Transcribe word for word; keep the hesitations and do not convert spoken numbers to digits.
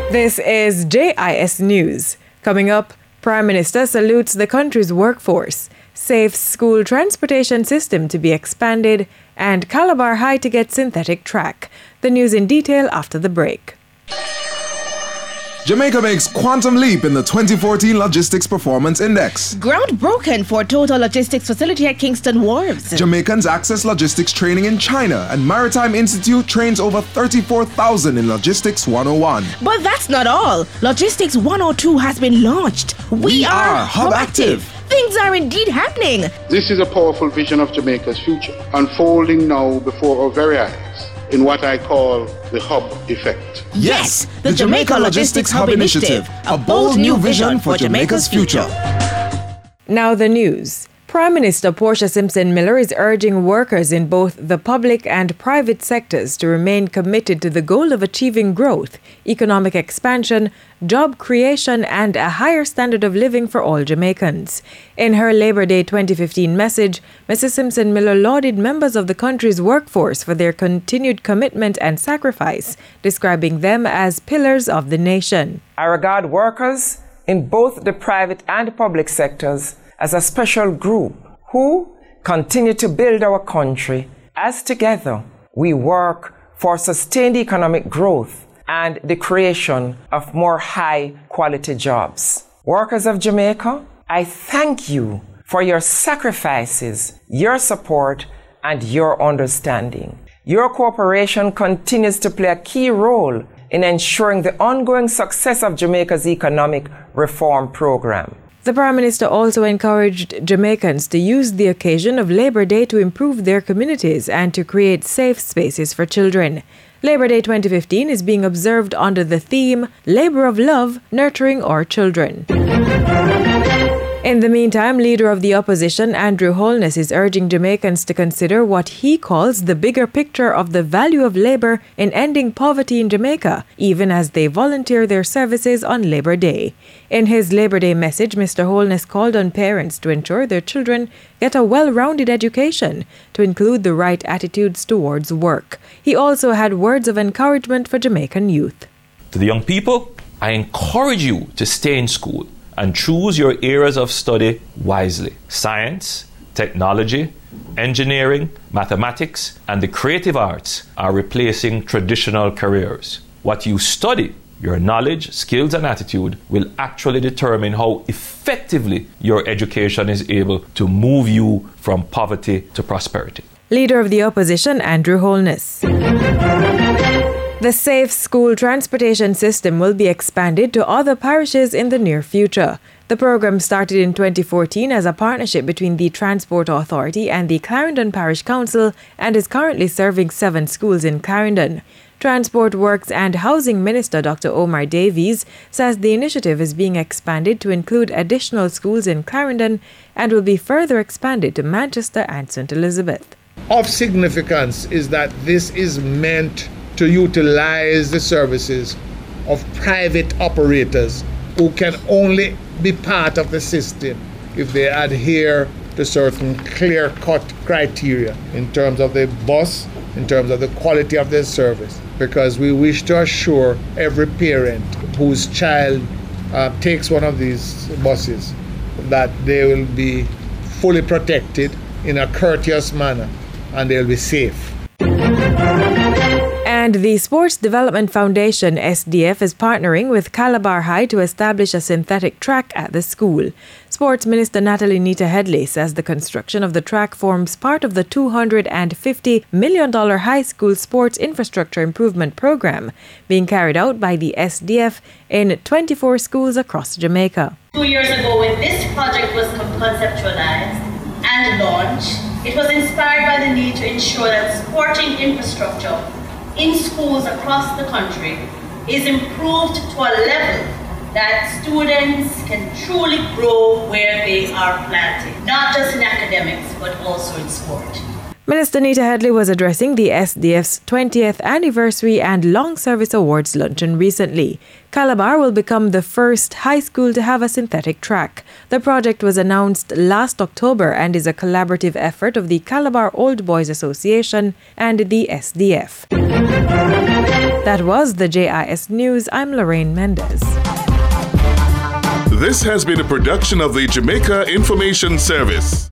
This is J I S News. Coming up, Prime Minister salutes the country's workforce, safe school transportation system to be expanded, and Calabar High to get synthetic track. The news in detail after the break. Jamaica makes quantum leap in the twenty fourteen Logistics Performance Index. Ground broken for total logistics facility at Kingston Wharves. Jamaicans access logistics training in China, and Maritime Institute trains over thirty-four thousand in Logistics one oh one. But that's not all. Logistics one oh two has been launched. We, we are, are Hub Active. Things are indeed happening. This is a powerful vision of Jamaica's future, unfolding now before our very eyes in what I call the Hub Effect. Yes, the, the Jamaica, Jamaica Logistics Hub Initiative, a bold new vision for Jamaica's future. Now the news. Prime Minister Portia Simpson Miller is urging workers in both the public and private sectors to remain committed to the goal of achieving growth, economic expansion, job creation, and a higher standard of living for all Jamaicans. In her Labor Day twenty fifteen message, Missus Simpson Miller lauded members of the country's workforce for their continued commitment and sacrifice, describing them as pillars of the nation. I regard workers in both the private and public sectors as a special group who continue to build our country as together we work for sustained economic growth and the creation of more high-quality jobs. Workers of Jamaica, I thank you for your sacrifices, your support, and your understanding. Your cooperation continues to play a key role in ensuring the ongoing success of Jamaica's economic reform program. The Prime Minister also encouraged Jamaicans to use the occasion of Labor Day to improve their communities and to create safe spaces for children. Labor Day twenty fifteen is being observed under the theme Labor of Love, Nurturing Our Children. In the meantime, Leader of the Opposition Andrew Holness is urging Jamaicans to consider what he calls the bigger picture of the value of labor in ending poverty in Jamaica, even as they volunteer their services on Labor Day. In his Labor Day message, Mister Holness called on parents to ensure their children get a well-rounded education, to include the right attitudes towards work. He also had words of encouragement for Jamaican youth. To the young people, I encourage you to stay in school and choose your areas of study wisely. Science, technology, engineering, mathematics, and the creative arts are replacing traditional careers. What you study, your knowledge, skills, and attitude will actually determine how effectively your education is able to move you from poverty to prosperity. Leader of the Opposition Andrew Holness. The safe school transportation system will be expanded to other parishes in the near future. The program started in twenty fourteen as a partnership between the Transport Authority and the Clarendon Parish Council and is currently serving seven schools in Clarendon. Transport Works and Housing Minister Doctor Omar Davies says the initiative is being expanded to include additional schools in Clarendon and will be further expanded to Manchester and Saint Elizabeth. Of significance is that this is meant to utilize the services of private operators who can only be part of the system if they adhere to certain clear-cut criteria in terms of the bus, in terms of the quality of their service, because we wish to assure every parent whose child uh, takes one of these buses that they will be fully protected in a courteous manner and they'll be safe. And the Sports Development Foundation, S D F, is partnering with Calabar High to establish a synthetic track at the school. Sports Minister Natalie Nita Headley says the construction of the track forms part of the two hundred fifty million dollars high school sports infrastructure improvement program being carried out by the S D F in twenty-four schools across Jamaica. Two years ago, when this project was conceptualized and launched, it was inspired by the need to ensure that sporting infrastructure in schools across the country is improved to a level that students can truly grow where they are planted, not just in academics, but also in sport. Minister Nita Headley was addressing the S D F's twentieth Anniversary and Long Service Awards luncheon recently. Calabar will become the first high school to have a synthetic track. The project was announced last October and is a collaborative effort of the Calabar Old Boys Association and the S D F. That was the J I S News. I'm Lorraine Mendez. This has been a production of the Jamaica Information Service.